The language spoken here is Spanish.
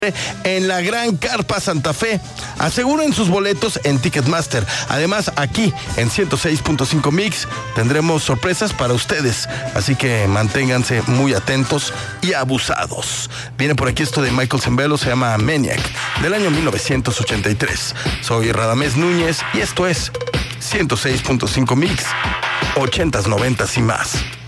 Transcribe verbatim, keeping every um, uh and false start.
en la Gran Carpa Santa Fe. Aseguren sus boletos en Ticketmaster. Además, aquí en ciento seis punto cinco Mix tendremos sorpresas para ustedes, así que manténganse muy atentos y abusados. Viene por aquí esto de Michael Zembello, se llama Maniac, del año mil novecientos ochenta y tres. Soy Radamés Núñez y esto es ciento seis punto cinco Mix, ochentas, noventas y más.